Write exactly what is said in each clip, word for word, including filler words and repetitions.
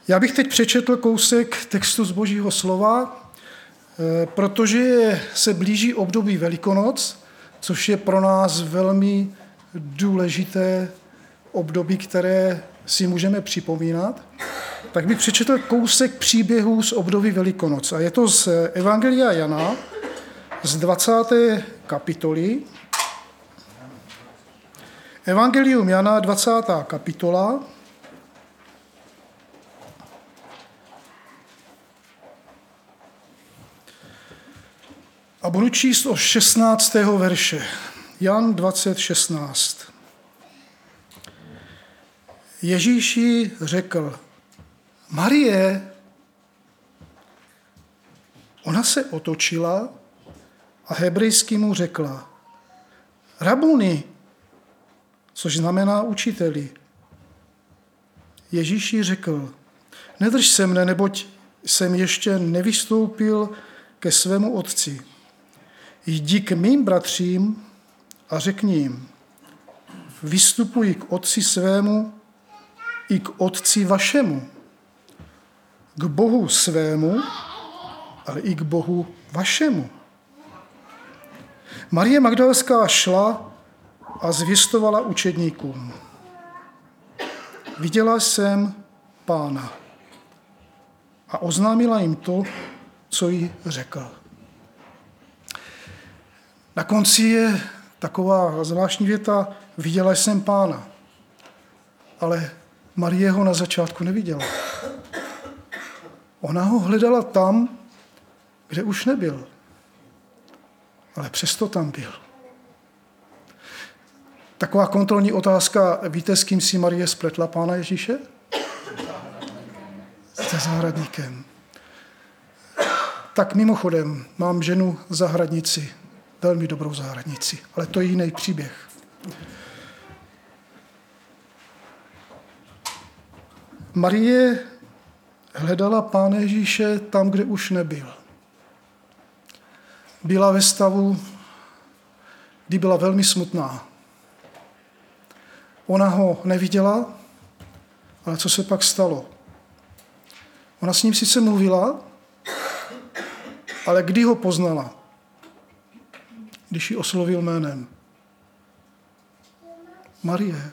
Já bych teď přečetl kousek textu z Božího slova, protože se blíží období Velikonoc, což je pro nás velmi důležité období, které si můžeme připomínat. Tak bych přečetl kousek příběhů z období Velikonoc. A je to z Evangelia Jana, z dvacáté kapitoly. Evangelium Jana, dvacátá kapitola. A budu číst od šestnáctého verše. Jan dvacet šestnáct. Ježíš jí řekl: Marie. Ona se otočila a hebrejsky mu řekla: Rabuni, což znamená učiteli. Ježíš jí řekl: Nedrž se mne, neboť jsem ještě nevystoupil ke svému otci. Jdi k mým bratřím a řekni jim: vystupuji k otci svému i k otci vašemu, k Bohu svému, ale i k Bohu vašemu. Marie Magdalská šla a zvěstovala učedníkům: viděla jsem Pána. A oznámila jim to, co jí řekl. Na konci je taková zvláštní věta: viděla jsem Pána. Ale Marie ho na začátku neviděla. Ona ho hledala tam, kde už nebyl. Ale přesto tam byl. Taková kontrolní otázka: víte, s kým si Marie spletla Pána Ježíše? Se zahradníkem. Tak mimochodem, mám ženu zahradnici, velmi dobrou zahradnici, ale to je jiný příběh. Marie hledala Pána Ježíše tam, kde už nebyl. Byla ve stavu, kdy byla velmi smutná. Ona ho neviděla, ale co se pak stalo? Ona s ním sice mluvila, ale kdy ho poznala? Když ji oslovil jménem. Marie.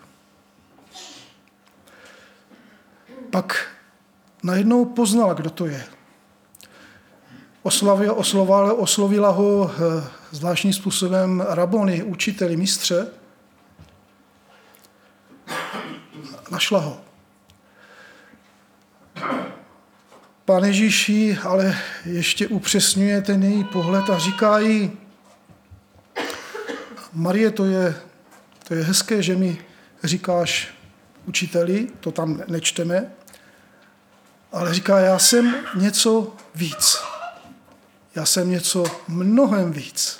Pak najednou poznala, kdo to je. Oslavila, oslovala, oslovila ho zvláštním způsobem raboni, učiteli, mistře. Našla ho. Pán Ježíš jí ale ještě upřesňuje ten její pohled a říká jí: Marie, to je, to je hezké, že mi říkáš učiteli, to tam nečteme, ale říká: já jsem něco víc. Já jsem něco mnohem víc.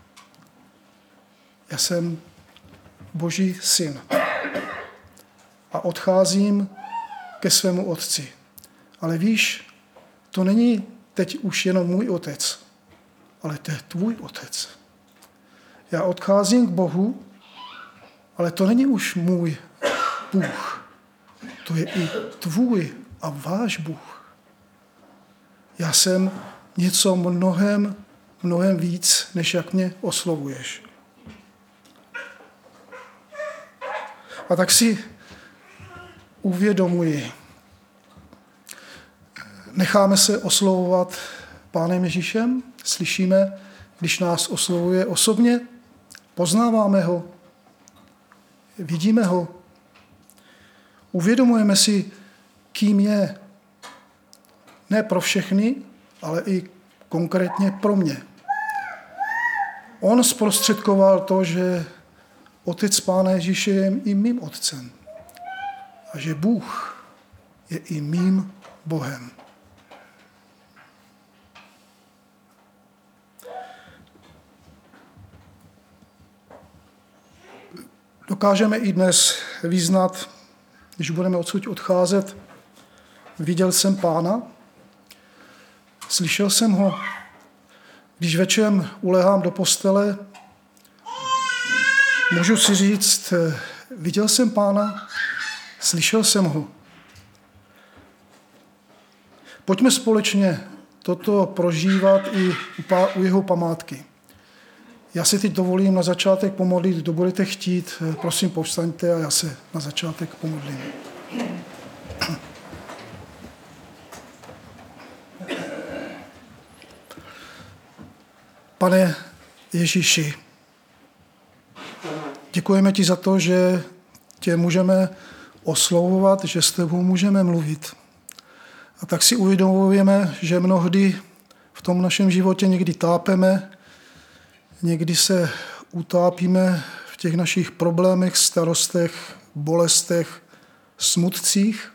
Já jsem Boží syn. A odcházím ke svému otci. Ale víš, to není teď už jenom můj otec, ale to je tvůj otec. Já odcházím k Bohu, ale to není už můj Bůh. To je i tvůj a váš Bůh. Já jsem něco mnohem, mnohem víc, než jak mě oslovuješ. A tak si uvědomuji, necháme se oslovovat Pánem Ježíšem, slyšíme, když nás oslovuje osobně, poznáváme ho, vidíme ho, uvědomujeme si, kým je. Ne pro všechny, ale i konkrétně pro mě. On zprostředkoval to, že Otec Pána Ježíše je i mým otcem a že Bůh je i mým Bohem. Dokážeme i dnes vyznat, když budeme odsud odcházet: viděl jsem Pána, slyšel jsem ho. Když večer ulehám do postele, můžu si říct: viděl jsem Pána, slyšel jsem ho. Pojďme společně toto prožívat i u jeho památky. Já si teď dovolím na začátek pomodlit, kdo budete chtít, prosím povstaňte a já se na začátek pomodlím. Pane Ježíši, děkujeme ti za to, že tě můžeme oslovovat, že s tebou můžeme mluvit. A tak si uvědomujeme, že mnohdy v tom našem životě někdy tápeme, někdy se utápíme v těch našich problémech, starostech, bolestech, smutcích.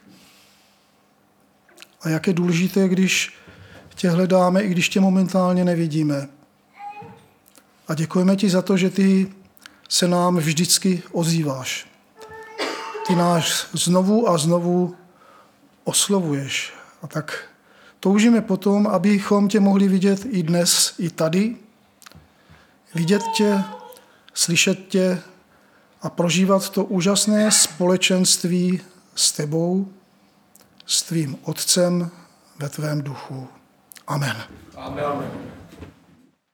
A jak je důležité, když tě hledáme, i když tě momentálně nevidíme. A děkujeme ti za to, že ty se nám vždycky ozýváš. Ty nás znovu a znovu oslovuješ. A tak toužíme potom, abychom tě mohli vidět i dnes, i tady. Vidět tě, slyšet tě a prožívat to úžasné společenství s tebou, s tvým Otcem ve tvém duchu. Amen. Amen.